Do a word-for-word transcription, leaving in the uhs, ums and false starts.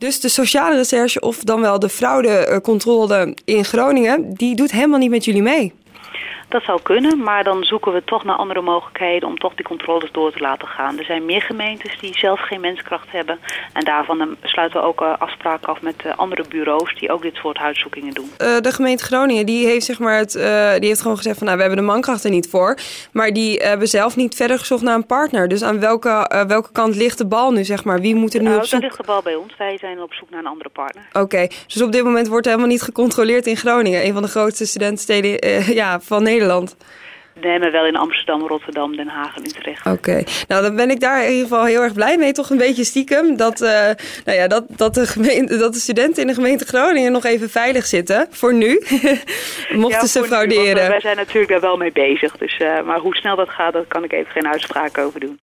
Dus de sociale recherche, of dan wel de fraudecontrole in Groningen, die doet helemaal niet met jullie mee? Dat zou kunnen, maar dan zoeken we toch naar andere mogelijkheden om toch die controles door te laten gaan. Er zijn meer gemeentes die zelf geen menskracht hebben. En daarvan sluiten we ook afspraken af met andere bureaus die ook dit soort huiszoekingen doen. Uh, de gemeente Groningen die heeft, zeg maar het, uh, die heeft gewoon gezegd van nou, we hebben de mankracht er niet voor. Maar die uh, hebben zelf niet verder gezocht naar een partner. Dus aan welke, uh, welke kant ligt de bal nu, zeg maar? Wie moet er nu nou, op zoek? Dan ligt de bal bij ons. Wij zijn op zoek naar een andere partner. Oké, okay. Dus op dit moment wordt er helemaal niet gecontroleerd in Groningen. Een van de grootste studentensteden uh, ja, van Nederland. Nee, maar wel in Amsterdam, Rotterdam, Den Haag en Utrecht. Oké, okay. Nou dan ben ik daar in ieder geval heel erg blij mee. Toch een beetje stiekem dat, uh, nou ja, dat, dat, de gemeente, dat de studenten in de gemeente Groningen nog even veilig zitten. Voor nu, mochten ja, ze frauderen. Nu, wij zijn natuurlijk daar wel mee bezig. Dus, uh, maar hoe snel dat gaat, daar kan ik even geen uitspraak over doen.